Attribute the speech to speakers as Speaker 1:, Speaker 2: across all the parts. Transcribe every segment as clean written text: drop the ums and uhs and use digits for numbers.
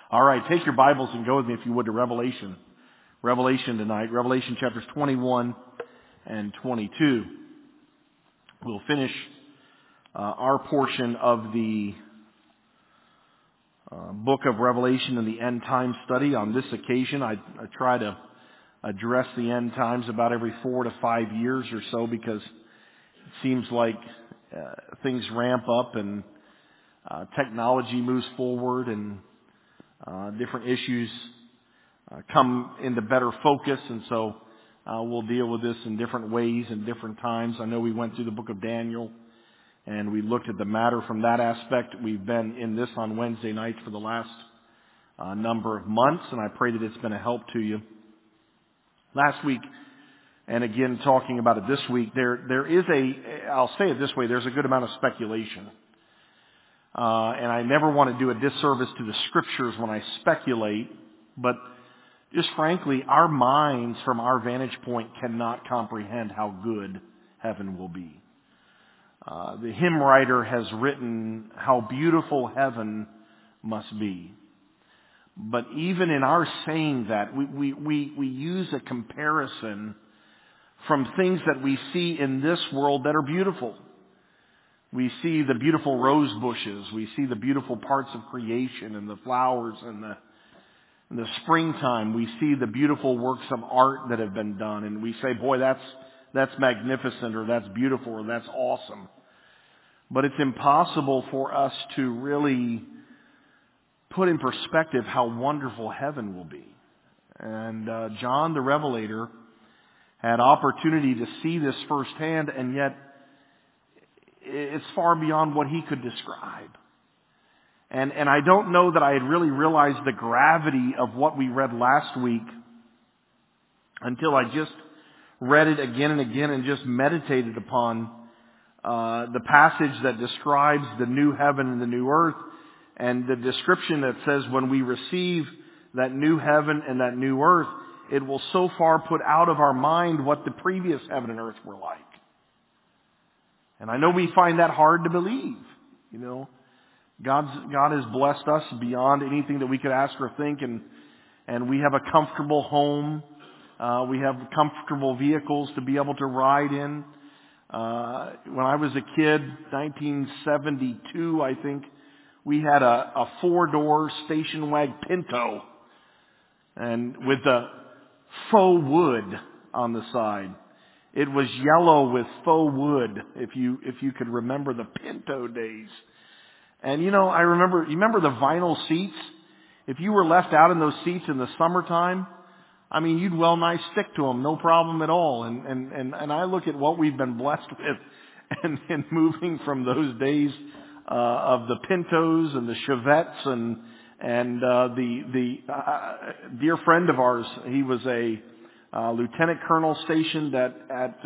Speaker 1: All right, take your Bibles and go with me, if you would, to Revelation. Revelation tonight. Revelation chapters 21 and 22. We'll finish our portion of the book of Revelation and the end time study. On this occasion, I try to address the end times about every 4 to 5 years or so, because it seems like things ramp up and technology moves forward and different issues come into better focus, and so we'll deal with this in different ways and different times. I know we went through the book of Daniel and we looked at the matter from that aspect. We've been in this on Wednesday nights for the last number of months, and I pray that it's been a help to you. Last week, and again talking about it this week, there is I'll say it this way, there's a good amount of speculation. And I never want to do a disservice to the Scriptures when I speculate, but just frankly, our minds from our vantage point cannot comprehend how good heaven will be. The hymn writer has written how beautiful heaven must be. But even in our saying that, we use a comparison from things that we see in this world that are beautiful. We see the beautiful rose bushes. We see the beautiful parts of creation and the flowers and the springtime. We see the beautiful works of art that have been done. And we say, boy, that's magnificent, or that's beautiful, or that's awesome. But it's impossible for us to really put in perspective how wonderful heaven will be. And John the Revelator had opportunity to see this firsthand, and yet it's far beyond what he could describe. And I don't know that I had really realized the gravity of what we read last week until I just read it again and again and just meditated upon the passage that describes the new heaven and the new earth, and the description that says when we receive that new heaven and that new earth, it will so far put out of our mind what the previous heaven and earth were like. And I know we find that hard to believe. You know, God has blessed us beyond anything that we could ask or think, and we have a comfortable home. We have comfortable vehicles to be able to ride in. When I was a kid, 1972, I think, we had a 4-door station wagon Pinto, and with the faux wood on the side. It was yellow with faux wood, if you could remember the Pinto days. And you remember the vinyl seats? If you were left out in those seats in the summertime, I mean, you'd well nigh stick to them, no problem at all. And I look at what we've been blessed with, and moving from those days of the Pintos and the Chevettes and the dear friend of ours, he was a lieutenant colonel stationed at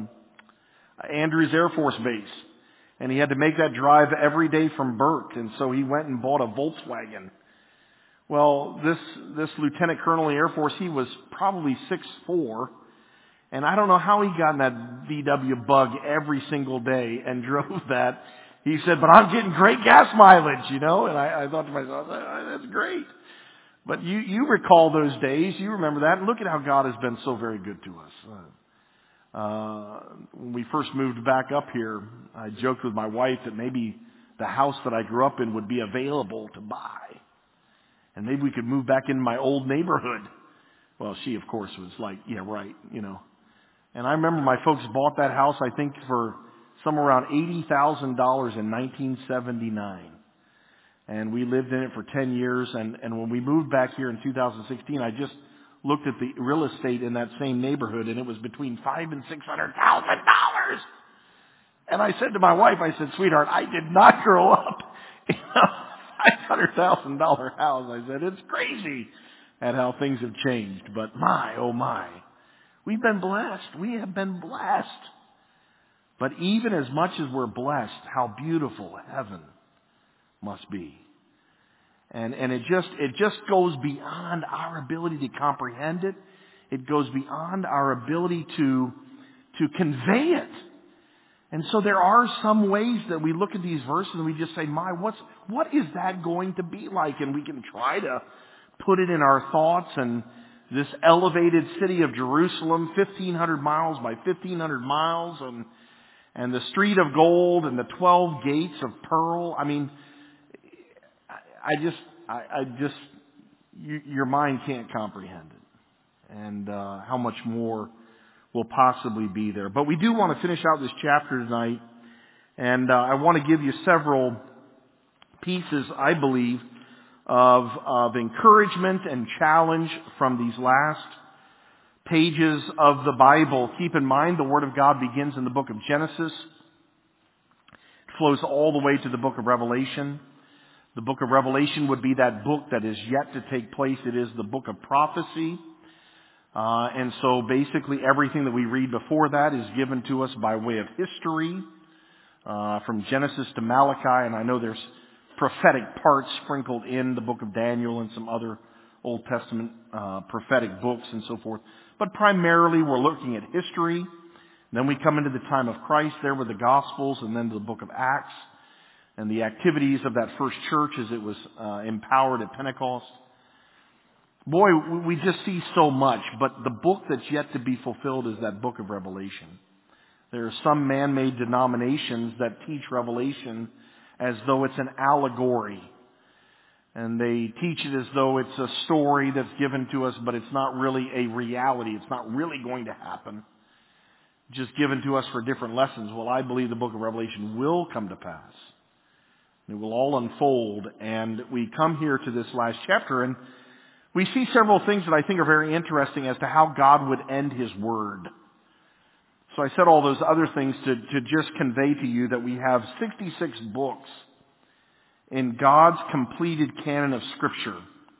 Speaker 1: Andrews Air Force Base, and he had to make that drive every day from Burke, and so he went and bought a Volkswagen. Well, this lieutenant colonel in the Air Force, he was probably 6'4", and I don't know how he got in that VW Bug every single day and drove that. He said, but I'm getting great gas mileage, and I thought to myself, that's great. But you recall those days, you remember that, and look at how God has been so very good to us. When we first moved back up here, I joked with my wife that maybe the house that I grew up in would be available to buy. And maybe we could move back into my old neighborhood. Well, she, of course, was like, yeah, right, And I remember my folks bought that house, I think, for somewhere around $80,000 in 1979. And we lived in it for 10 years. And when we moved back here in 2016, I just looked at the real estate in that same neighborhood, and it was between $500,000 and $600,000. And I said to my wife, I said, sweetheart, I did not grow up in a $500,000 house. I said, it's crazy at how things have changed. But my, oh my, we've been blessed. We have been blessed. But even as much as we're blessed, how beautiful heaven must be. And it just goes beyond our ability to comprehend it. It goes beyond our ability to convey it. And so there are some ways that we look at these verses and we just say, what is that going to be like? And we can try to put it in our thoughts. And this elevated city of Jerusalem, 1,500 miles by 1,500 miles, and the street of gold and the 12 gates of pearl. I mean, your mind can't comprehend it. And how much more will possibly be there. But we do want to finish out this chapter tonight. And I want to give you several pieces, I believe, of encouragement and challenge from these last pages of the Bible. Keep in mind, the Word of God begins in the book of Genesis. It flows all the way to the book of Revelation. The book of Revelation would be that book that is yet to take place. It is the book of prophecy. And so basically everything that we read before that is given to us by way of history, from Genesis to Malachi. And I know there's prophetic parts sprinkled in the book of Daniel and some other Old Testament prophetic books and so forth. But primarily we're looking at history. Then we come into the time of Christ there with the Gospels, and then to the book of Acts and the activities of that first church as it was empowered at Pentecost. Boy, we just see so much, but the book that's yet to be fulfilled is that book of Revelation. There are some man-made denominations that teach Revelation as though it's an allegory. And they teach it as though it's a story that's given to us, but it's not really a reality. It's not really going to happen. Just given to us for different lessons. Well, I believe the book of Revelation will come to pass. It will all unfold. And we come here to this last chapter, and we see several things that I think are very interesting as to how God would end His Word. So I said all those other things to just convey to you that we have 66 books in God's completed canon of Scripture.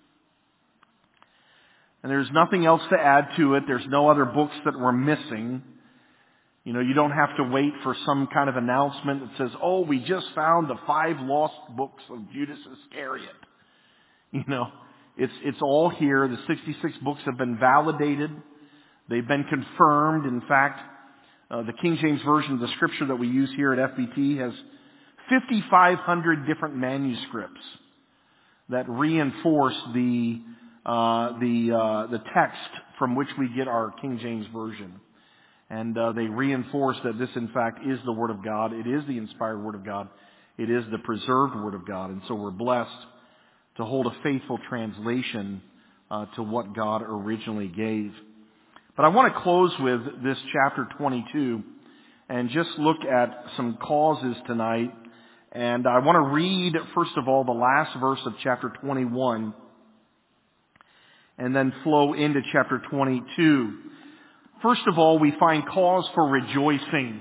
Speaker 1: And there's nothing else to add to it. There's no other books that we're missing. You know, you don't have to wait for some kind of announcement that says, oh, we just found the 5 lost books of Judas Iscariot. You know, it's all here. The 66 books have been validated. They've been confirmed. In fact, the King James Version of the Scripture that we use here at FBT has 5,500 different manuscripts that reinforce the text from which we get our King James Version. And they reinforce that this, in fact, is the Word of God. It is the inspired Word of God. It is the preserved Word of God. And so we're blessed to hold a faithful translation to what God originally gave. But I want to close with this chapter 22 and just look at some causes tonight. And I want to read, first of all, the last verse of chapter 21 and then flow into chapter 22. First of all, we find cause for rejoicing,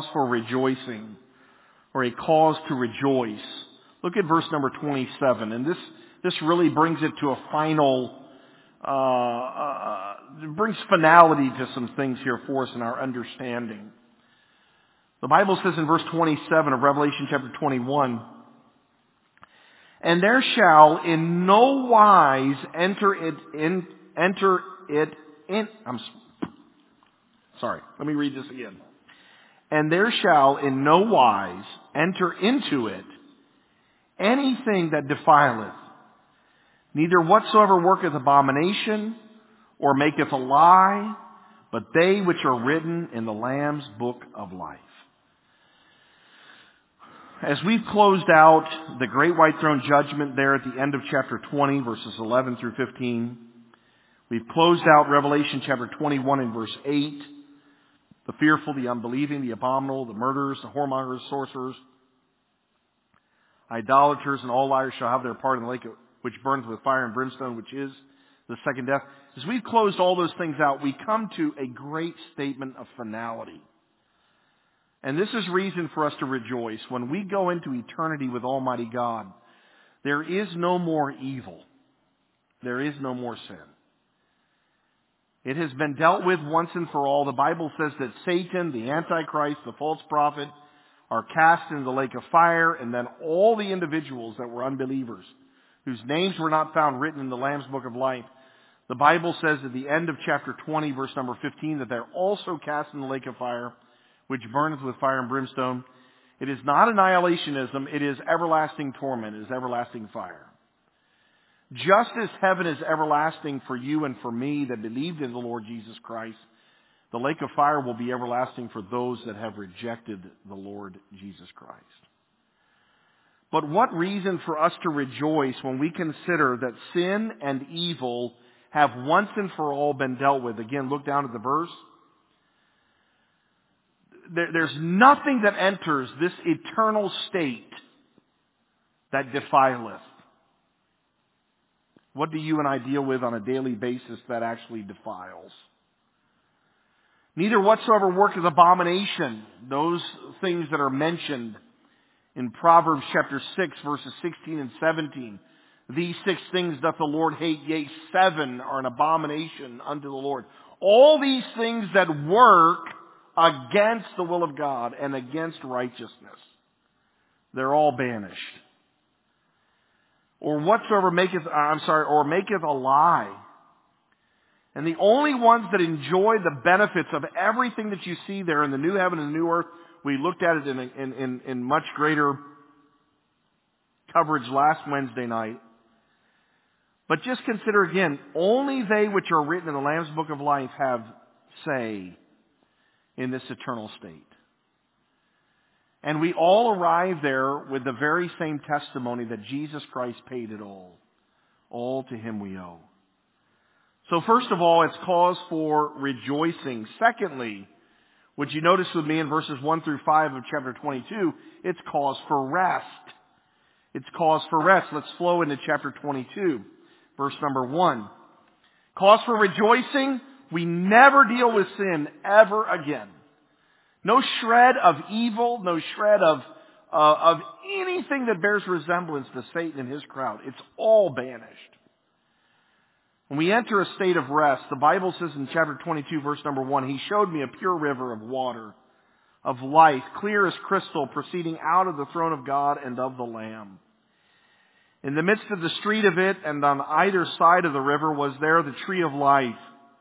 Speaker 1: or a cause to rejoice. Look at verse number 27, and this really brings it to a final, brings finality to some things here for us in our understanding. The Bible says in verse 27 of Revelation chapter 21, and there shall in no wise let me read this again. And there shall in no wise enter into it anything that defileth, neither whatsoever worketh abomination, or maketh a lie, but they which are written in the Lamb's book of life. As we've closed out the great white throne judgment there at the end of chapter 20, verses 11 through 15, we've closed out Revelation chapter 21 and verse 8, the fearful, the unbelieving, the abominable, the murderers, the whoremongers, sorcerers, idolaters, and all liars shall have their part in the lake which burns with fire and brimstone, which is the second death. As we've closed all those things out, we come to a great statement of finality. And this is reason for us to rejoice. When we go into eternity with Almighty God, there is no more evil. There is no more sin. It has been dealt with once and for all. The Bible says that Satan, the Antichrist, the false prophet, are cast into the lake of fire, and then all the individuals that were unbelievers, whose names were not found written in the Lamb's book of life, the Bible says at the end of chapter 20, verse number 15, that they're also cast in the lake of fire, which burneth with fire and brimstone. It is not annihilationism, it is everlasting torment, it is everlasting fire. Just as heaven is everlasting for you and for me that believed in the Lord Jesus Christ, the lake of fire will be everlasting for those that have rejected the Lord Jesus Christ. But what reason for us to rejoice when we consider that sin and evil have once and for all been dealt with? Again, look down at the verse. There's nothing that enters this eternal state that defileth. What do you and I deal with on a daily basis that actually defiles? Neither whatsoever worketh abomination, those things that are mentioned in Proverbs chapter 6, verses 16 and 17. These 6 things doth the Lord hate, yea, 7 are an abomination unto the Lord. All these things that work against the will of God and against righteousness, they're all banished. Or whatsoever maketh a lie. And the only ones that enjoy the benefits of everything that you see there in the new heaven and the new earth, we looked at it in much greater coverage last Wednesday night. But just consider again, only they which are written in the Lamb's Book of Life have say in this eternal state. And we all arrive there with the very same testimony that Jesus Christ paid it all. All to Him we owe. So first of all, it's cause for rejoicing. Secondly, would you notice with me in verses 1 through 5 of chapter 22, it's cause for rest. It's cause for rest. Let's flow into chapter 22, verse number 1. Cause for rejoicing, we never deal with sin ever again. No shred of evil, no shred of anything that bears resemblance to Satan and his crowd. It's all banished. When we enter a state of rest, the Bible says in chapter 22, verse number 1, He showed me a pure river of water, of life, clear as crystal, proceeding out of the throne of God and of the Lamb. In the midst of the street of it, and on either side of the river, was there the tree of life,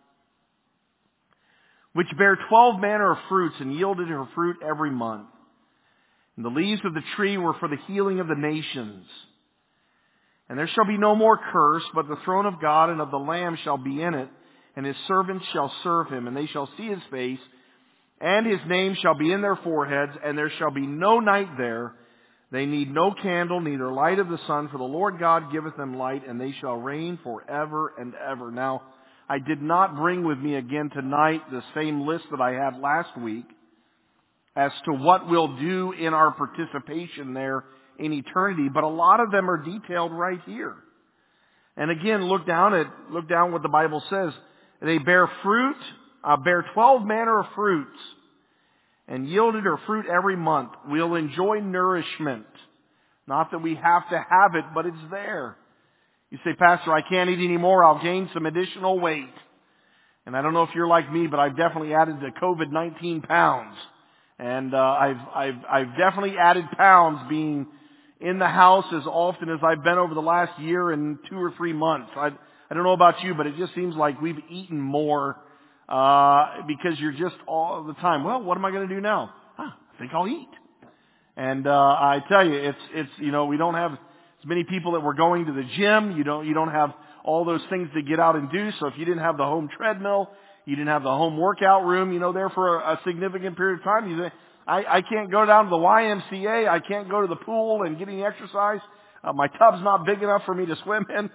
Speaker 1: which bare 12 manner of fruits, and yielded her fruit every month. And the leaves of the tree were for the healing of the nations. And there shall be no more curse, but the throne of God and of the Lamb shall be in it, and His servants shall serve Him, and they shall see His face, and His name shall be in their foreheads, and there shall be no night there. They need no candle, neither light of the sun, for the Lord God giveth them light, and they shall reign forever and ever. Now, I did not bring with me again tonight the same list that I had last week as to what we'll do in our participation there in eternity, but a lot of them are detailed right here. And again, look down what the Bible says. They bear fruit, bear 12 manner of fruits, and yielded her fruit every month. We'll enjoy nourishment. Not that we have to have it, but it's there. You say, Pastor, I can't eat anymore. I'll gain some additional weight. And I don't know if you're like me, but I've definitely added to COVID-19 pounds. And I've definitely added pounds being in the house as often as I've been over the last year and 2 or 3 months. I don't know about you, but it just seems like we've eaten more because you're just all the time, well, what am I going to do now? I think I'll eat. And I tell you, it's we don't have as many people that were going to the gym. You don't have all those things to get out and do. So if you didn't have the home treadmill, you didn't have the home workout room, there for a significant period of time, you say, I can't go down to the YMCA. I can't go to the pool and get any exercise. My tub's not big enough for me to swim in.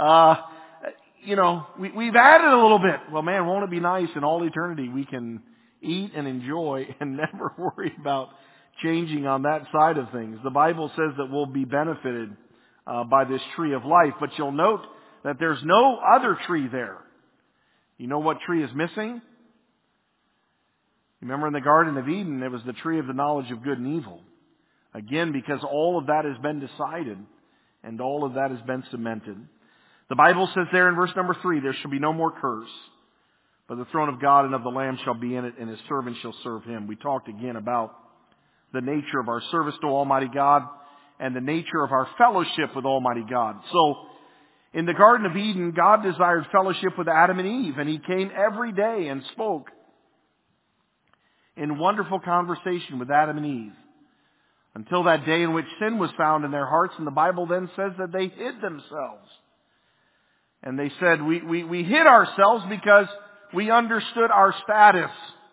Speaker 1: We've added a little bit. Well, man, won't it be nice in all eternity we can eat and enjoy and never worry about changing on that side of things. The Bible says that we'll be benefited by this tree of life, but you'll note that there's no other tree there. You know what tree is missing? Remember in the Garden of Eden, it was the tree of the knowledge of good and evil. Again, because all of that has been decided and all of that has been cemented. The Bible says there in verse number 3, there shall be no more curse, but the throne of God and of the Lamb shall be in it, and His servants shall serve Him. We talked again about the nature of our service to Almighty God and the nature of our fellowship with Almighty God. So, in the Garden of Eden, God desired fellowship with Adam and Eve, and He came every day and spoke. in wonderful conversation with Adam and Eve until that day in which sin was found in their hearts. And the Bible then says that they hid themselves. And they said, we hid ourselves because we understood our status.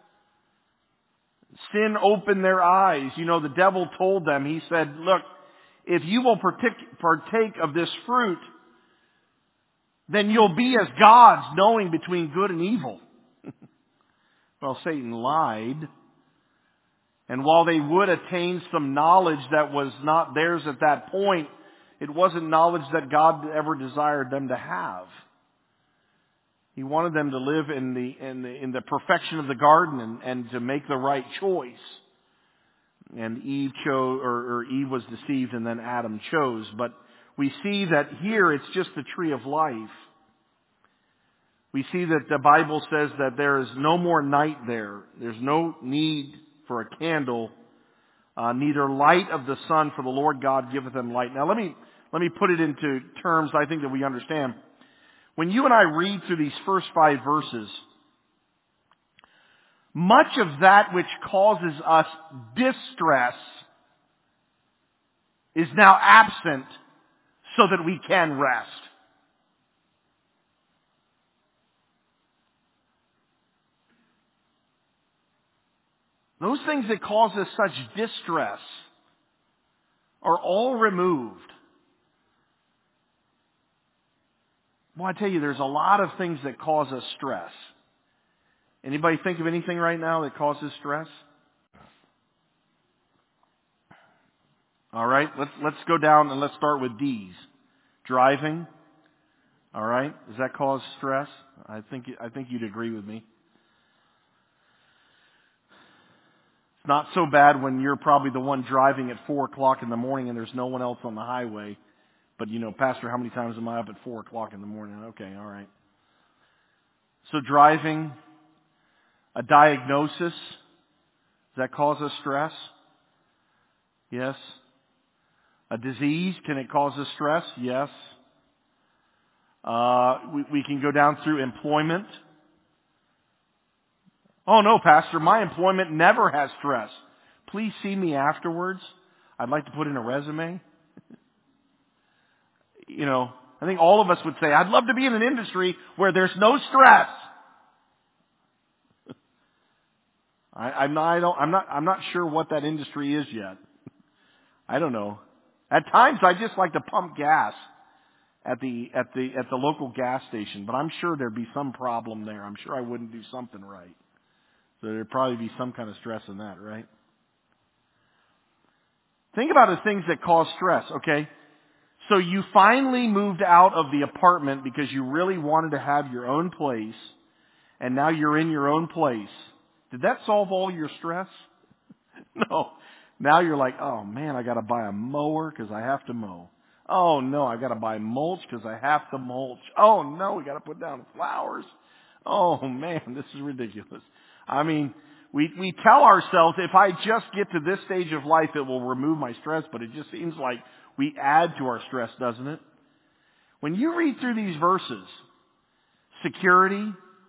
Speaker 1: Sin opened their eyes. You know, the devil told them, he said, look, if you will partake of this fruit, then you'll be as gods, knowing between good and evil. Well, Satan lied. And while they would attain some knowledge that was not theirs at that point, it wasn't knowledge that God ever desired them to have. He wanted them to live in the perfection of the garden and to make the right choice. And Eve chose, or Eve was deceived, and then Adam chose. But we see that here it's just the tree of life. We see that the Bible says that there is no more night there. There's no need for a candle, neither light of the sun, for the Lord God giveth them light. Now let me put it into terms I think that we understand. When you and I read through these first 5 verses, much of that which causes us distress is now absent so that we can rest. Those things that cause us such distress are all removed. Well, I tell you, there's a lot of things that cause us stress. Anybody think of anything right now that causes stress? All right, let's go down and let's start with D's. Driving. All right, does that cause stress? I think you'd agree with me. It's not so bad when you're probably the one driving at 4 o'clock in the morning and there's no one else on the highway. But you know, Pastor, how many times am I up at 4 o'clock in the morning? Okay, all right. So driving, a diagnosis, does that cause us stress? Yes. A disease, can it cause us stress? Yes. We can go down through employment. Oh no, Pastor, my employment never has stress. Please see me afterwards. I'd like to put in a resume. You know, I think all of us would say, I'd love to be in an industry where there's no stress. I'm not sure what that industry is yet. I don't know. At times I just like to pump gas at the local gas station, but I'm sure there'd be some problem there. I'm sure I wouldn't do something right. So there'd probably be some kind of stress in that, right? Think about the things that cause stress, okay? So you finally moved out of the apartment because you really wanted to have your own place, and now you're in your own place. Did that solve all your stress? No. Now you're like, oh man, I gotta buy a mower because I have to mow. Oh no, I gotta buy mulch because I have to mulch. Oh no, we gotta put down flowers. Oh man, this is ridiculous. I mean, we tell ourselves if I just get to this stage of life, it will remove my stress, but it just seems like we add to our stress, doesn't it? When you read through these verses, security,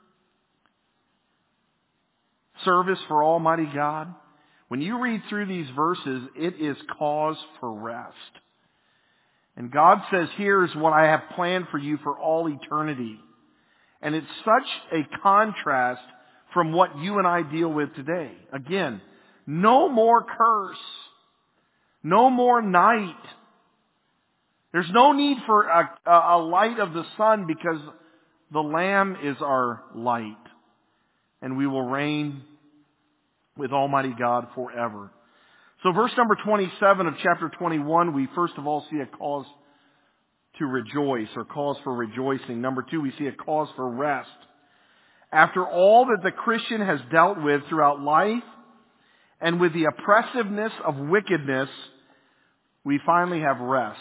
Speaker 1: service for Almighty God, when you read through these verses, it is cause for rest. And God says, here's what I have planned for you for all eternity. And it's such a contrast from what you and I deal with today. Again, no more curse. No more night. There's no need for a light of the sun because the Lamb is our light. And we will reign with Almighty God forever. So verse number 27 of chapter 21, we first of all see a cause to rejoice, or cause for rejoicing. Number 2, we see a cause for rest. After all that the Christian has dealt with throughout life, and with the oppressiveness of wickedness, we finally have rest.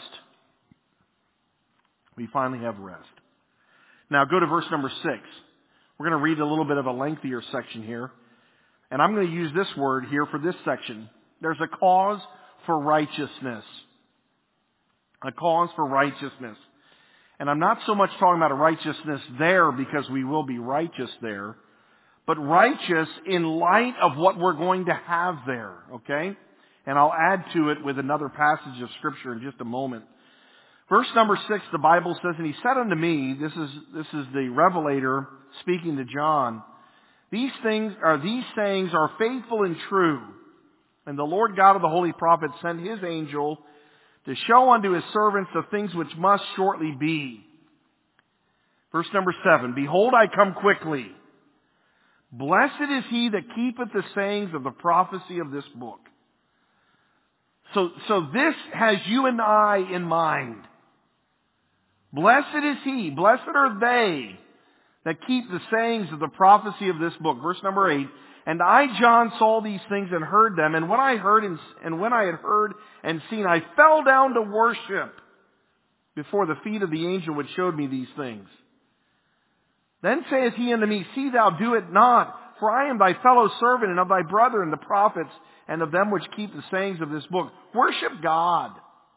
Speaker 1: We finally have rest. Now go to verse number 6. We're going to read a little bit of a lengthier section here. And I'm going to use this word here for this section. There's a cause for righteousness. A cause for righteousness. And I'm not so much talking about a righteousness there because we will be righteous there, but righteous in light of what we're going to have there, okay? And I'll add to it with another passage of Scripture in just a moment. Verse number 6, the Bible says, "And he said unto me," this is the Revelator speaking to John, these sayings are faithful and true. And the Lord God of the holy prophets sent his angel to show unto his servants the things which must shortly be. Verse number 7, "Behold, I come quickly. Blessed is he that keepeth the sayings of the prophecy of this book." So this has you and I in mind. Blessed is he, blessed are they that keep the sayings of the prophecy of this book. Verse number 8, "And I, John, saw these things and heard them. And when I had heard and seen, I fell down to worship before the feet of the angel which showed me these things. Then saith he unto me, See thou do it not, for I am thy fellow servant and of thy brethren the prophets, and of them which keep the sayings of this book. Worship God.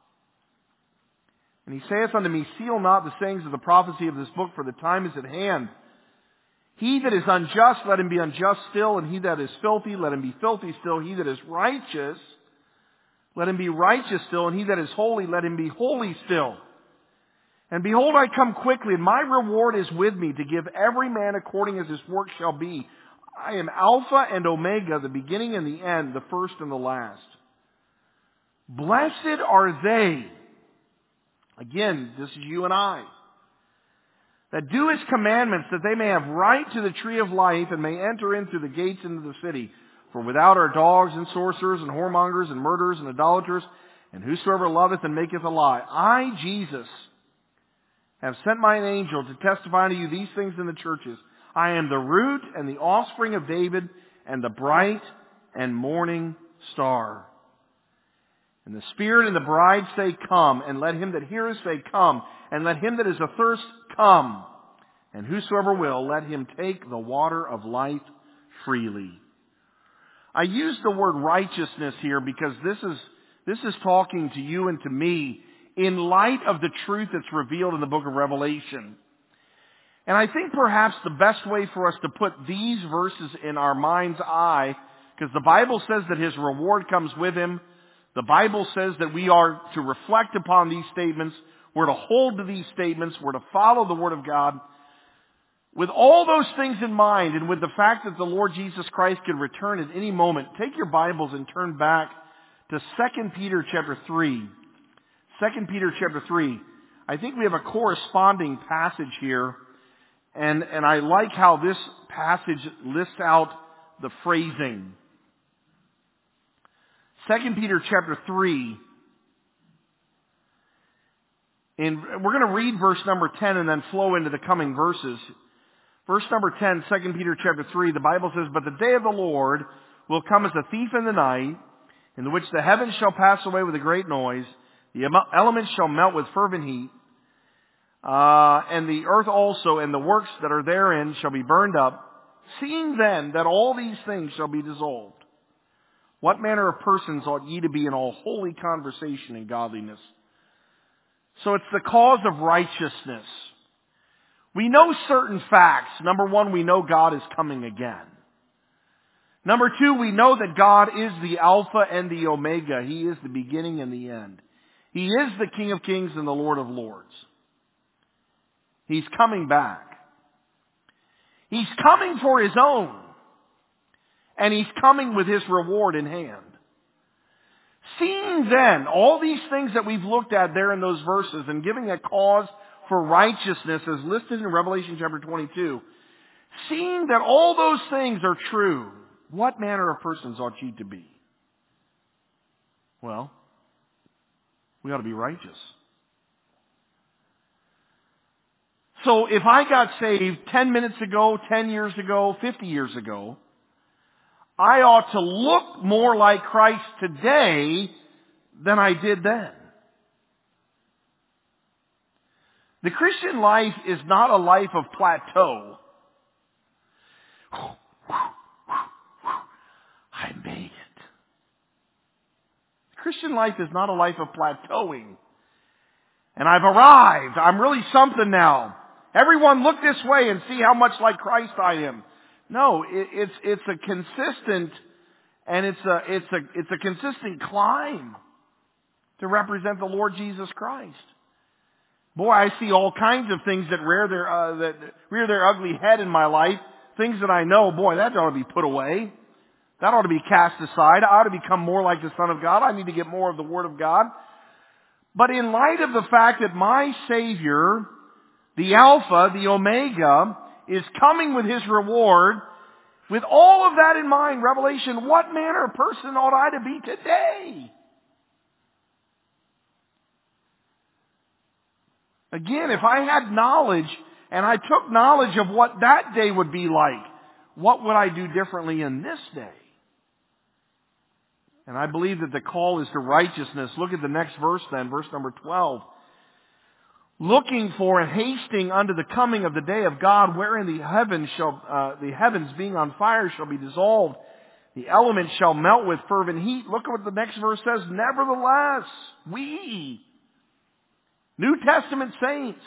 Speaker 1: And he saith unto me, Seal not the sayings of the prophecy of this book, for the time is at hand. He that is unjust, let him be unjust still, and he that is filthy, let him be filthy still. He that is righteous, let him be righteous still, and he that is holy, let him be holy still. And behold, I come quickly, and my reward is with me, to give every man according as his work shall be. I am Alpha and Omega, the beginning and the end, the first and the last. Blessed are they," again, this is you and I, "that do his commandments, that they may have right to the tree of life, and may enter in through the gates into the city. For without are dogs and sorcerers and whoremongers and murderers and idolaters, and whosoever loveth and maketh a lie. I, Jesus, have sent mine angel to testify unto you these things in the churches. I am the root and the offspring of David, and the bright and morning star. And the Spirit and the bride say, Come. And let him that heareth say, Come. And let him that is athirst come. And whosoever will, let him take the water of life freely." I use the word righteousness here because this is talking to you and to me in light of the truth that's revealed in the book of Revelation. And I think perhaps the best way for us to put these verses in our mind's eye, because the Bible says that his reward comes with him. The Bible says that we are to reflect upon these statements. We're to hold to these statements. We're to follow the Word of God. With all those things in mind, and with the fact that the Lord Jesus Christ can return at any moment, take your Bibles and turn back to 2 Peter chapter 3. 2 Peter chapter 3. I think we have a corresponding passage here, and I like how this passage lists out the phrasing. 2 Peter chapter 3. And we're going to read verse number 10 and then flow into the coming verses. Verse number 10, 2 Peter chapter 3, the Bible says, "But the day of the Lord will come as a thief in the night, in which the heavens shall pass away with a great noise, the elements shall melt with fervent heat, and the earth also and the works that are therein shall be burned up. Seeing then that all these things shall be dissolved, what manner of persons ought ye to be in all holy conversation and godliness?" So it's the cause of righteousness. We know certain facts. Number one, we know God is coming again. Number two, we know that God is the Alpha and the Omega. He is the beginning and the end. He is the King of Kings and the Lord of Lords. He's coming back. He's coming for His own. And He's coming with His reward in hand. Seeing then all these things that we've looked at there in those verses and giving a cause for righteousness as listed in Revelation chapter 22, seeing that all those things are true, what manner of persons ought ye to be? Well, we ought to be righteous. So if I got saved 10 minutes ago, 10 years ago, 50 years ago, I ought to look more like Christ today than I did then. The Christian life is not a life of plateau. I made it. The Christian life is not a life of plateauing. And I've arrived. I'm really something now. Everyone look this way and see how much like Christ I am. No, it's a consistent, and it's a consistent climb to represent the Lord Jesus Christ. Boy, I see all kinds of things that rear their ugly head in my life. Things that I know, boy, that ought to be put away. That ought to be cast aside. I ought to become more like the Son of God. I need to get more of the Word of God. But in light of the fact that my Savior, the Alpha, the Omega, is coming with His reward, with all of that in mind, Revelation, what manner of person ought I to be today? Again, if I had knowledge, and I took knowledge of what that day would be like, what would I do differently in this day? And I believe that the call is to righteousness. Look at the next verse then, verse number 12. Looking for and hasting unto the coming of the day of God, wherein the heavens being on fire shall be dissolved, the elements shall melt with fervent heat. Look at what the next verse says. Nevertheless, we, New Testament saints,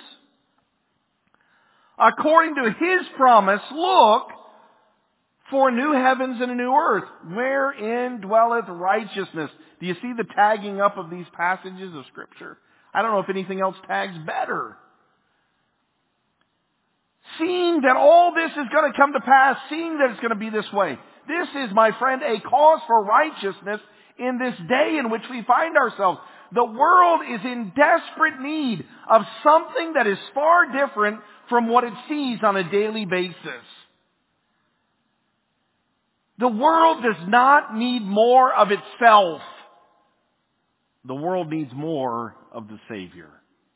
Speaker 1: according to His promise, look for new heavens and a new earth, wherein dwelleth righteousness. Do you see the tagging up of these passages of Scripture? I don't know if anything else tags better. Seeing that all this is going to come to pass, seeing that it's going to be this way. This is, my friend, a cause for righteousness in this day in which we find ourselves. The world is in desperate need of something that is far different from what it sees on a daily basis. The world does not need more of itself. The world needs more of the Savior.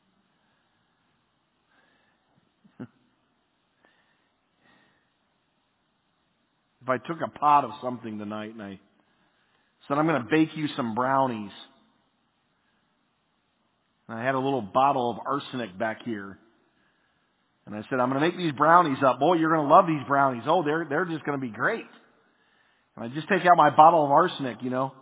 Speaker 1: If I took a pot of something tonight and I said, I'm going to bake you some brownies. And I had a little bottle of arsenic back here. And I said, I'm going to make these brownies up. Boy, you're going to love these brownies. Oh, they're just going to be great. And I just take out my bottle of arsenic,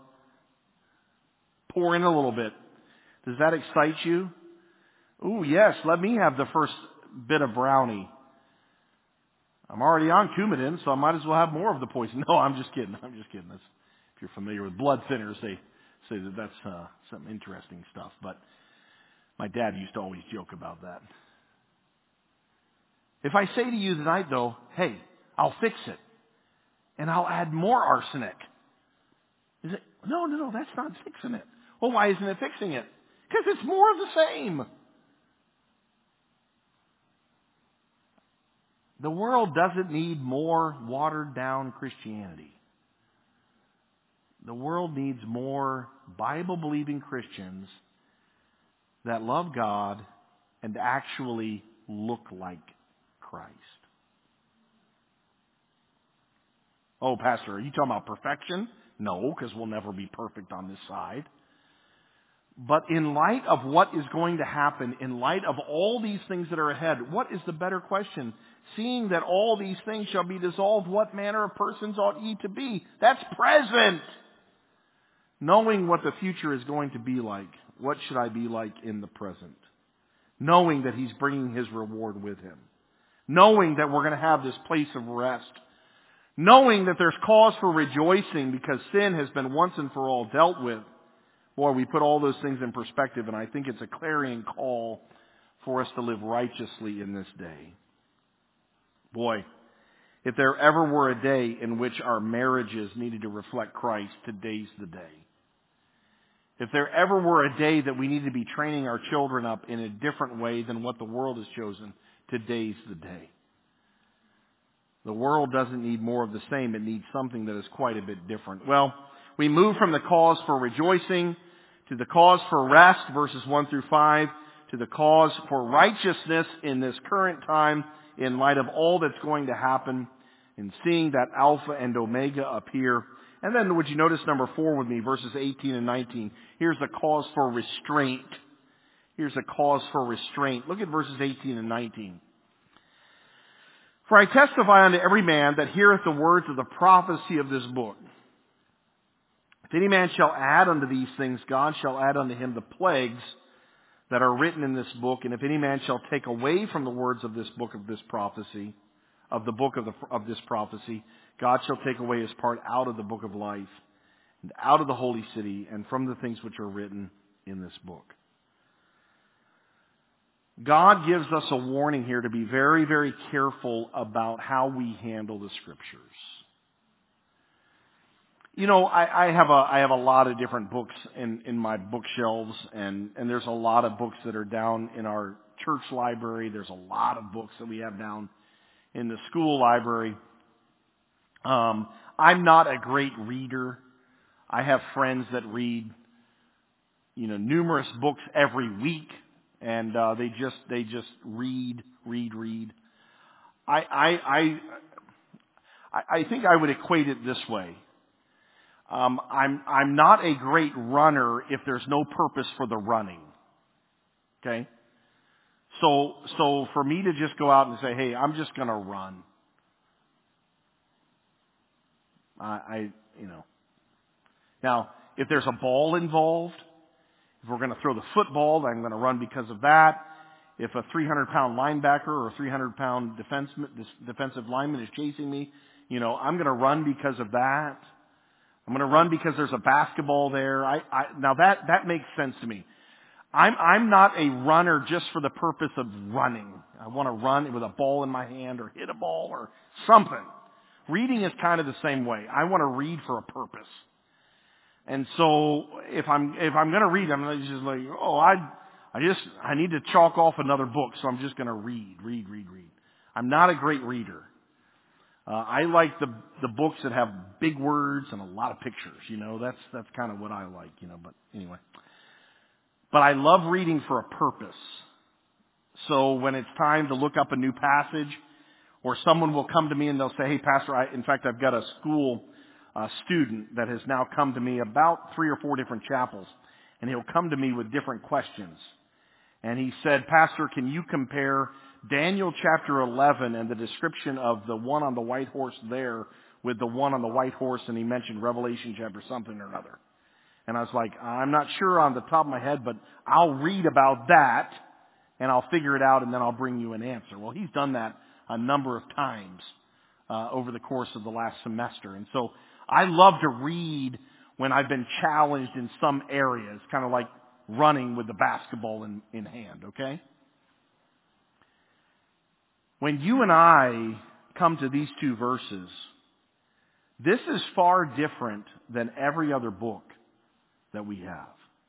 Speaker 1: pour in a little bit. Does that excite you? Ooh, yes, let me have the first bit of brownie. I'm already on Coumadin, so I might as well have more of the poison. No, I'm just kidding. That's, if you're familiar with blood thinners, they say that that's some interesting stuff. But my dad used to always joke about that. If I say to you tonight, though, hey, I'll fix it, and I'll add more arsenic. Is it? No, that's not fixing it. Well, why isn't it fixing it? Because it's more of the same. The world doesn't need more watered down Christianity. The world needs more Bible-believing Christians that love God and actually look like Christ. Oh, Pastor, are you talking about perfection? No, because we'll never be perfect on this side. But in light of what is going to happen, in light of all these things that are ahead, what is the better question? Seeing that all these things shall be dissolved, what manner of persons ought ye to be? That's present. Knowing what the future is going to be like, what should I be like in the present? Knowing that He's bringing His reward with Him. Knowing that we're going to have this place of rest. Knowing that there's cause for rejoicing because sin has been once and for all dealt with. Boy, we put all those things in perspective, and I think it's a clarion call for us to live righteously in this day. Boy, if there ever were a day in which our marriages needed to reflect Christ, today's the day. If there ever were a day that we need to be training our children up in a different way than what the world has chosen, today's the day. The world doesn't need more of the same. It needs something that is quite a bit different. Well, we move from the cause for rejoicing to the cause for rest, verses 1 through 5, to the cause for righteousness in this current time in light of all that's going to happen and seeing that Alpha and Omega appear. And then would you notice number 4 with me, verses 18 and 19. Here's the cause for restraint. Here's a cause for restraint. Look at verses 18 and 19. For I testify unto every man that heareth the words of the prophecy of this book. If any man shall add unto these things, God shall add unto him the plagues that are written in this book. And if any man shall take away from the words of this book of this prophecy, of the book of this prophecy, God shall take away his part out of the book of life, and out of the holy city, and from the things which are written in this book. God gives us a warning here to be very, very careful about how we handle the Scriptures. You know, I have a lot of different books in my bookshelves, and there's a lot of books that are down in our church library. There's a lot of books that we have down in the school library. I'm not a great reader. I have friends that read, numerous books every week, and they just read. I think I would equate it this way. I'm not a great runner if there's no purpose for the running. Okay? So for me to just go out and say, hey, I'm just gonna run. Now, if there's a ball involved, if we're going to throw the football, then I'm going to run because of that. If a 300-pound linebacker or a 300-pound defensive lineman is chasing me, I'm going to run because of that. I'm going to run because there's a basketball there. Now that makes sense to me. I'm not a runner just for the purpose of running. I want to run with a ball in my hand or hit a ball or something. Reading is kind of the same way. I want to read for a purpose. And so if I'm going to read, I'm just like, I need to chalk off another book, so I'm just going to read. I'm not a great reader. I like the books that have big words and a lot of pictures. That's kind of what I like. But anyway. But I love reading for a purpose. So when it's time to look up a new passage, or someone will come to me and they'll say, hey, Pastor, I've got a school student that has now come to me about 3 or 4 different chapels, and he'll come to me with different questions. And he said, Pastor, can you compare Daniel chapter 11 and the description of the one on the white horse there with the one on the white horse, and he mentioned Revelation chapter something or another. And I was like, I'm not sure on the top of my head, but I'll read about that, and I'll figure it out, and then I'll bring you an answer. Well, he's done that a number of times over the course of the last semester. And so I love to read when I've been challenged in some areas, kind of like running with the basketball in hand, okay? When you and I come to these 2 verses, this is far different than every other book that we have.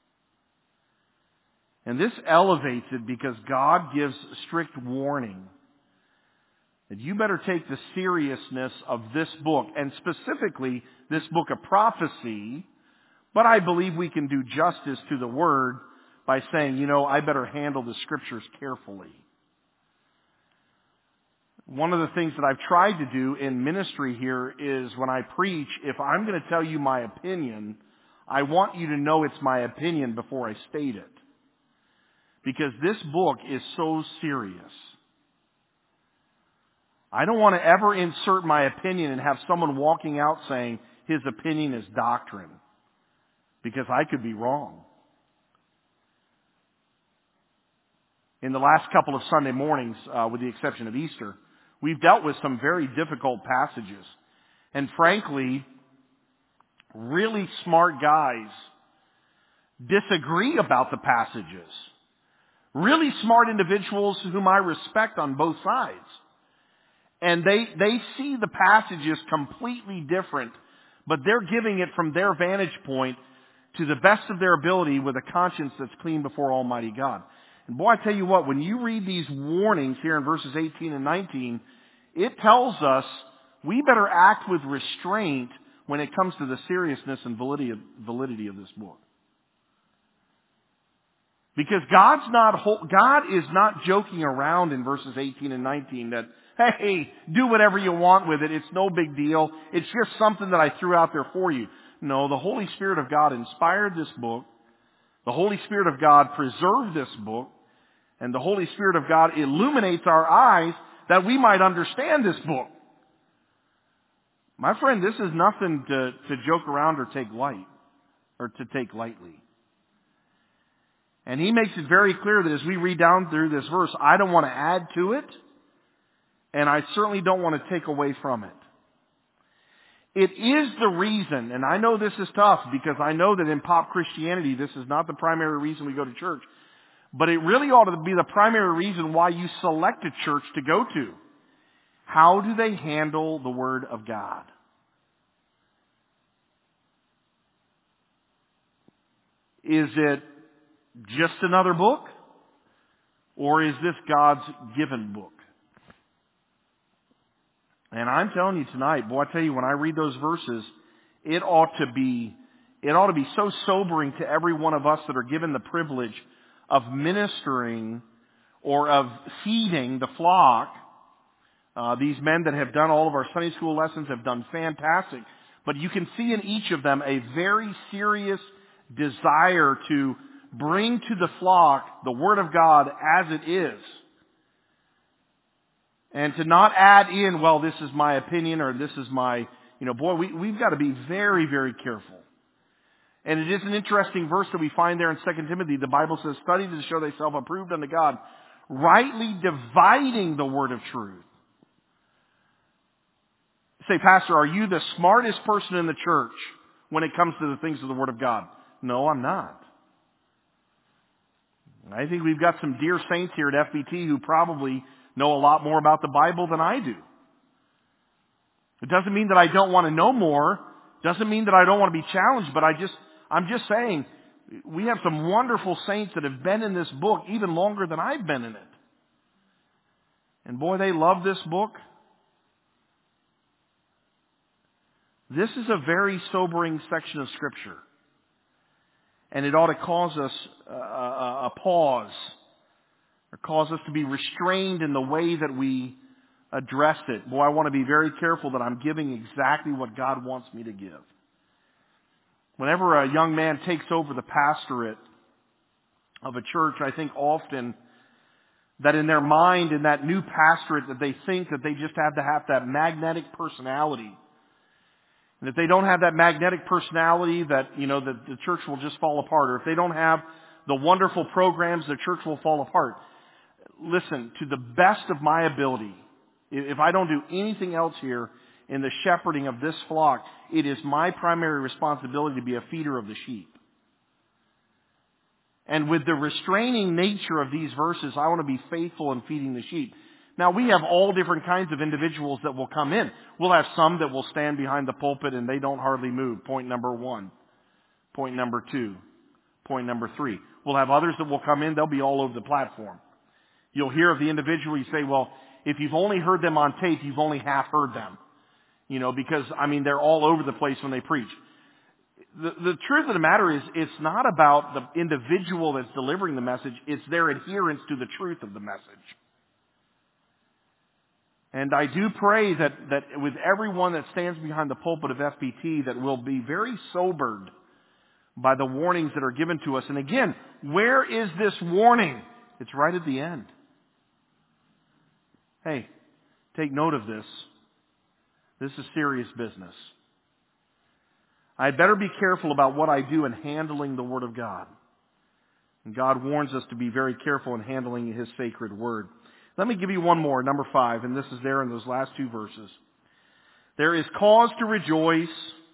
Speaker 1: And this elevates it because God gives strict warning that you better take the seriousness of this book, and specifically this book of prophecy, but I believe we can do justice to the Word by saying, I better handle the Scriptures carefully. One of the things that I've tried to do in ministry here is when I preach, if I'm going to tell you my opinion, I want you to know it's my opinion before I state it. Because this book is so serious. I don't want to ever insert my opinion and have someone walking out saying his opinion is doctrine. Because I could be wrong. In the last couple of Sunday mornings, with the exception of Easter, we've dealt with some very difficult passages. And frankly, really smart guys disagree about the passages. Really smart individuals whom I respect on both sides. And they see the passages completely different, but they're giving it from their vantage point to the best of their ability with a conscience that's clean before Almighty God. And boy, I tell you what, when you read these warnings here in verses 18 and 19, it tells us we better act with restraint when it comes to the seriousness and validity of this book. Because God is not joking around in verses 18 and 19 that, hey, do whatever you want with it. It's no big deal. It's just something that I threw out there for you. No, the Holy Spirit of God inspired this book. The Holy Spirit of God preserved this book. And the Holy Spirit of God illuminates our eyes that we might understand this book. My friend, this is nothing to joke around or take lightly. And he makes it very clear that as we read down through this verse, I don't want to add to it, And I certainly don't want to take away from it. It is the reason, and I know this is tough because I know that in pop Christianity this is not the primary reason we go to church. But it really ought to be the primary reason why you select a church to go to. How do they handle the Word of God? Is it just another book? Or is this God's given book? And I'm telling you tonight, boy, I tell you, when I read those verses, it ought to be so sobering to every one of us that are given the privilege of ministering or of feeding the flock. These men that have done all of our Sunday school lessons have done fantastic. But you can see in each of them a very serious desire to bring to the flock the Word of God as it is. And to not add in, well, this is my opinion or this is my, we've got to be very, very careful. And it is an interesting verse that we find there in 2 Timothy. The Bible says, study to show thyself approved unto God, rightly dividing the word of truth. Say, Pastor, are you the smartest person in the church when it comes to the things of the Word of God? No, I'm not. I think we've got some dear saints here at FBT who probably know a lot more about the Bible than I do. It doesn't mean that I don't want to know more. It doesn't mean that I don't want to be challenged, but I'm just saying we have some wonderful saints that have been in this book even longer than I've been in it. And boy, they love this book. This is a very sobering section of Scripture. And it ought to cause us a pause, or cause us to be restrained in the way that we address it. Boy, I want to be very careful that I'm giving exactly what God wants me to give. Whenever a young man takes over the pastorate of a church, I think often that in their mind, in that new pastorate, that they think that they just have to have that magnetic personality. And if they don't have that magnetic personality, that the church will just fall apart. Or if they don't have the wonderful programs, the church will fall apart. Listen, to the best of my ability, if I don't do anything else here in the shepherding of this flock, it is my primary responsibility to be a feeder of the sheep. And with the restraining nature of these verses, I want to be faithful in feeding the sheep. Now, we have all different kinds of individuals that will come in. We'll have some that will stand behind the pulpit and they don't hardly move. Point number 1. Point number 2. Point number 3. We'll have others that will come in, they'll be all over the platform. You'll hear of the individual, you say, well, if you've only heard them on tape, you've only half heard them. Because, they're all over the place when they preach. The truth of the matter is, it's not about the individual that's delivering the message, it's their adherence to the truth of the message. And I do pray that with everyone that stands behind the pulpit of FBT, that we'll be very sobered by the warnings that are given to us. And again, where is this warning? It's right at the end. Hey, take note of this. This is serious business. I'd better be careful about what I do in handling the Word of God. And God warns us to be very careful in handling His sacred Word. Let me give you one more, number 5, and this is there in those last 2 verses. There is cause to rejoice.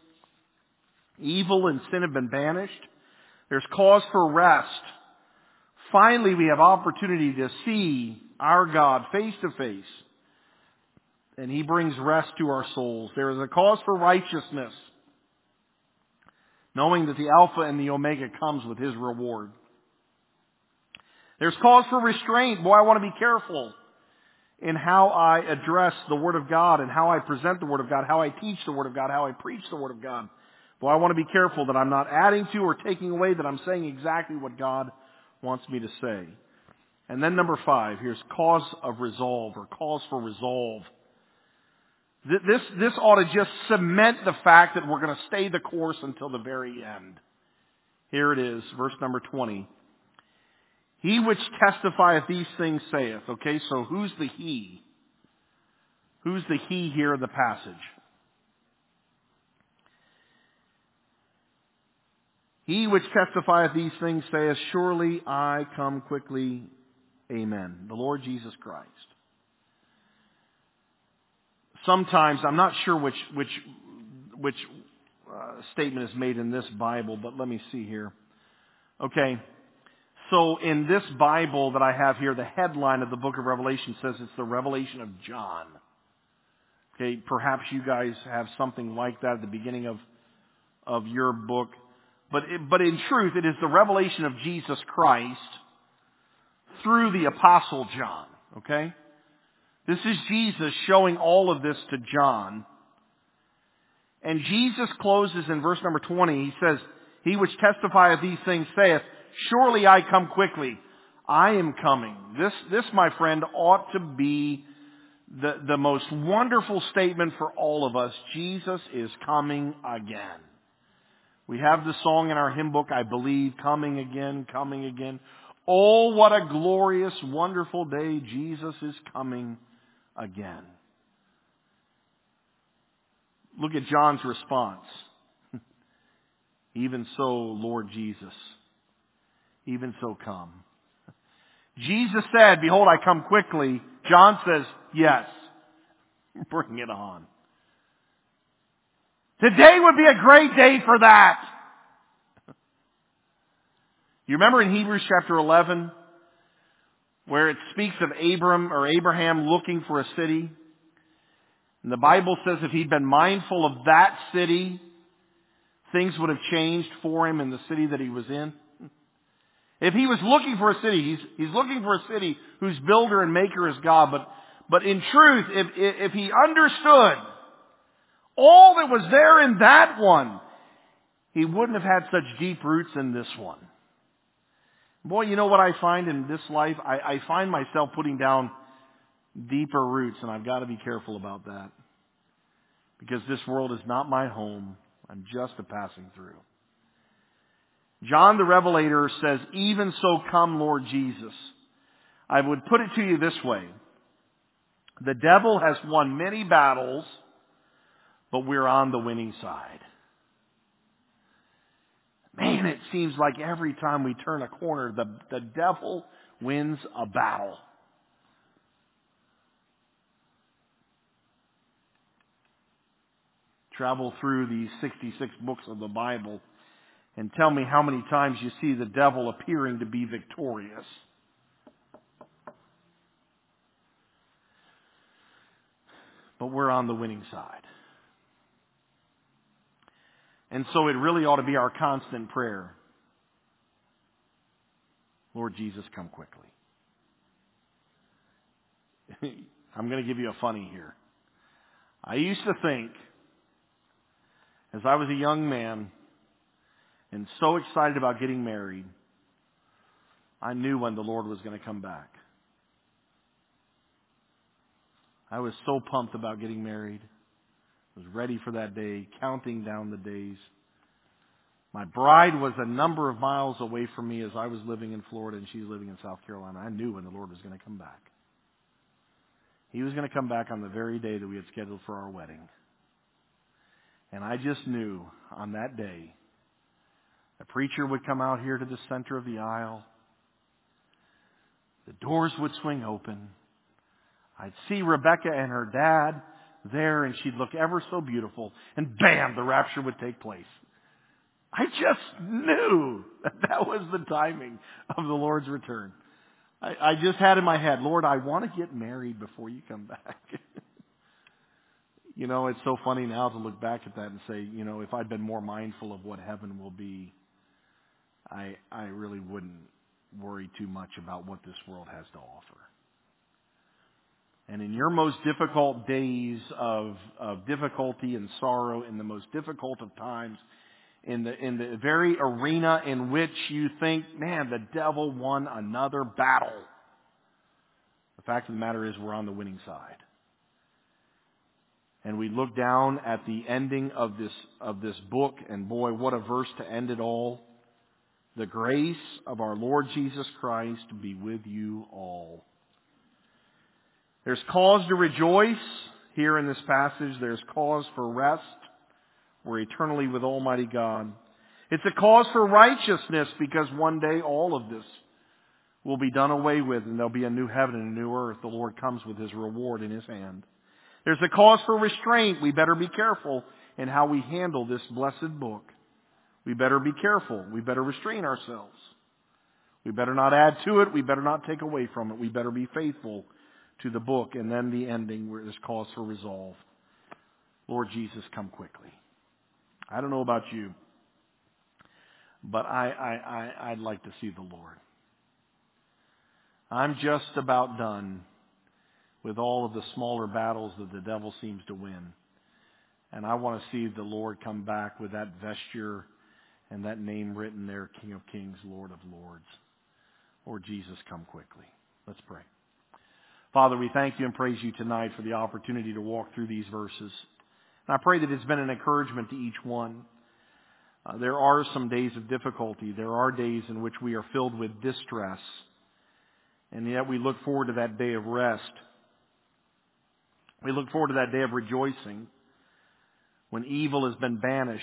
Speaker 1: Evil and sin have been banished. There's cause for rest. Finally, we have opportunity to see our God face to face. And He brings rest to our souls. There is a cause for righteousness, knowing that the Alpha and the Omega comes with His reward. There's cause for restraint. Boy, I want to be careful in how I address the Word of God and how I present the Word of God, how I teach the Word of God, how I preach the Word of God. Boy, I want to be careful that I'm not adding to or taking away, that I'm saying exactly what God wants me to say. And then number 5, here's cause of resolve, or cause for resolve. This ought to just cement the fact that we're going to stay the course until the very end. Here it is, verse number 20. He which testifieth these things saith. Okay, so who's the he? Who's the he here in the passage? He which testifieth these things saith, surely I come quickly. Amen. The Lord Jesus Christ. sometimes, I'm not sure which statement is made in this Bible, but let me see here. Okay. So in this Bible that I have here, the headline of the book of Revelation says it's the revelation of John. Okay, perhaps you guys have something like that at the beginning of your book. But in truth, it is the revelation of Jesus Christ through the Apostle John. Okay? This is Jesus showing all of this to John. And Jesus closes in verse number 20. He says, "He which testifieth these things saith, Surely I come quickly. I am coming." This, my friend, ought to be the most wonderful statement for all of us. Jesus is coming again. We have the song in our hymn book, I believe, coming again, coming again. Oh, what a glorious, wonderful day. Jesus is coming again. Look at John's response. "Even so, Lord Jesus, even so come." Jesus said, "Behold, I come quickly." John says, "Yes, bring it on." Today would be a great day for that. You remember in Hebrews chapter 11, where it speaks of Abraham looking for a city? And the Bible says if he'd been mindful of that city, things would have changed for him in the city that he was in. If he was looking for a city, he's looking for a city whose builder and maker is God. But in truth, if he understood all that was there in that one, he wouldn't have had such deep roots in this one. Boy, you know what I find in this life? I find myself putting down deeper roots, and I've got to be careful about that. Because this world is not my home. I'm just a passing through. John the Revelator says, "Even so come, Lord Jesus." I would put it to you this way. The devil has won many battles, but we're on the winning side. Man, it seems like every time we turn a corner, the devil wins a battle. Travel through these 66 books of the Bible and tell me how many times you see the devil appearing to be victorious. But we're on the winning side. And so it really ought to be our constant prayer. Lord Jesus, come quickly. I'm going to give you a funny here. I used to think, as I was a young man and so excited about getting married, I knew when the Lord was going to come back. I was so pumped about getting married. I was ready for that day, counting down the days. My bride was a number of miles away from me as I was living in Florida and she was living in South Carolina. I knew when the Lord was going to come back. He was going to come back on the very day that we had scheduled for our wedding. And I just knew on that day, the preacher would come out here to the center of the aisle. The doors would swing open. I'd see Rebecca and her dad there, and she'd look ever so beautiful. And bam, the rapture would take place. I just knew that was the timing of the Lord's return. I just had in my head, Lord, I want to get married before you come back. You know, it's so funny now to look back at that and say, you know, if I'd been more mindful of what heaven will be, I really wouldn't worry too much about what this world has to offer. And in your most difficult days of difficulty and sorrow, in the most difficult of times, in the very arena in which you think, man, the devil won another battle, the fact of the matter is we're on the winning side. And we look down at the ending of this book, and boy, what a verse to end it all. The grace of our Lord Jesus Christ be with you all. There's cause to rejoice here in this passage. There's cause for rest. We're eternally with Almighty God. It's a cause for righteousness because one day all of this will be done away with and there'll be a new heaven and a new earth. The Lord comes with His reward in His hand. There's a cause for restraint. We better be careful in how we handle this blessed book. We better be careful. We better restrain ourselves. We better not add to it. We better not take away from it. We better be faithful to the book. And then the ending where there's cause for resolve. Lord Jesus, come quickly. I don't know about you, but I'd like to see the Lord. I'm just about done with all of the smaller battles that the devil seems to win. And I want to see the Lord come back with that vesture and that name written there, King of Kings, Lord of Lords. Lord Jesus, come quickly. Let's pray. Father, we thank you and praise you tonight for the opportunity to walk through these verses. And I pray that it's been an encouragement to each one. There are some days of difficulty. There are days in which we are filled with distress. And yet we look forward to that day of rest. We look forward to that day of rejoicing when evil has been banished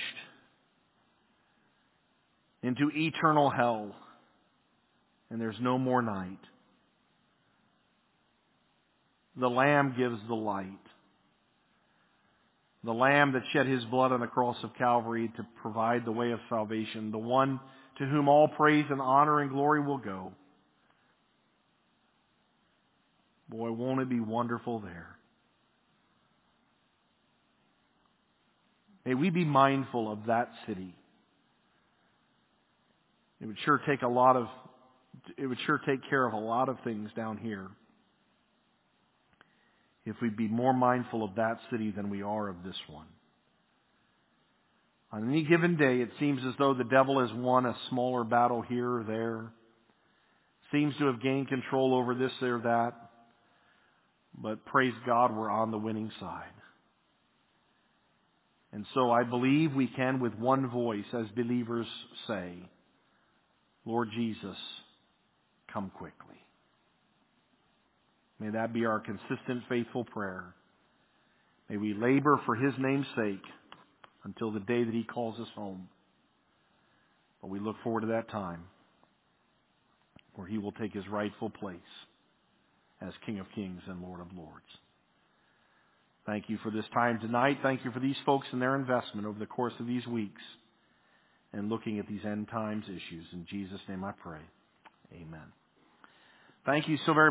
Speaker 1: into eternal hell and there's no more night. The Lamb gives the light. The Lamb that shed His blood on the cross of Calvary to provide the way of salvation. The one to whom all praise and honor and glory will go. Boy, won't it be wonderful there. May we be mindful of that city. It would sure take care of a lot of things down here if we'd be more mindful of that city than we are of this one. On any given day, it seems as though the devil has won a smaller battle here or there. Seems to have gained control over this or that. But praise God, we're on the winning side. And so I believe we can, with one voice, as believers, say, Lord Jesus, come quickly. May that be our consistent, faithful prayer. May we labor for His name's sake until the day that He calls us home. But we look forward to that time where He will take His rightful place as King of Kings and Lord of Lords. Thank you for this time tonight. Thank you for these folks and their investment over the course of these weeks and looking at these end times issues. In Jesus' name I pray. Amen. Thank you so very much.